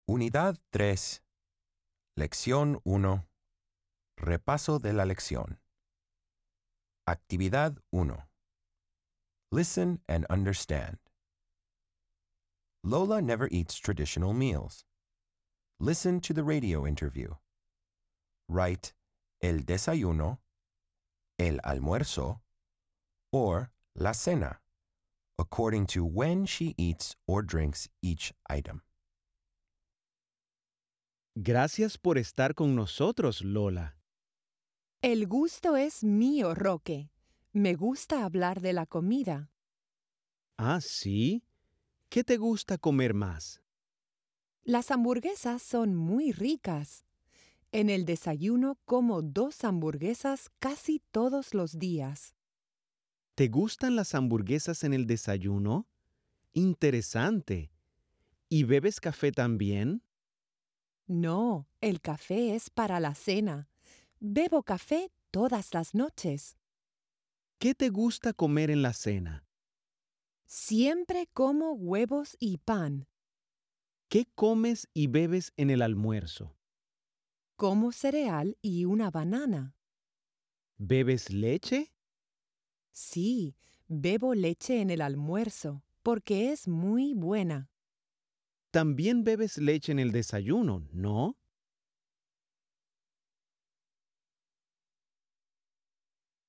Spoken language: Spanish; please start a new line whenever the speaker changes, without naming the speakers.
Unidad 3. Lección 1. Repaso de la lección. Actividad 1. Listen and understand. Lola never eats traditional meals. Listen to the radio interview. Write el desayuno, el almuerzo, or la cena, according to when she eats or drinks each item.
Gracias por estar con nosotros, Lola.
El gusto es mío, Roque. Me gusta hablar de la comida.
Ah, ¿sí? ¿Qué te gusta comer más?
Las hamburguesas son muy ricas. En el desayuno como 2 hamburguesas casi todos los días.
¿Te gustan las hamburguesas en el desayuno? Interesante. ¿Y bebes café también?
No, el café es para la cena. Bebo café todas las noches.
¿Qué te gusta comer en la cena?
Siempre como huevos y pan.
¿Qué comes y bebes en el almuerzo?
Como cereal y una banana.
¿Bebes leche?
Sí, bebo leche en el almuerzo porque es muy buena.
También bebes leche en el desayuno, ¿no?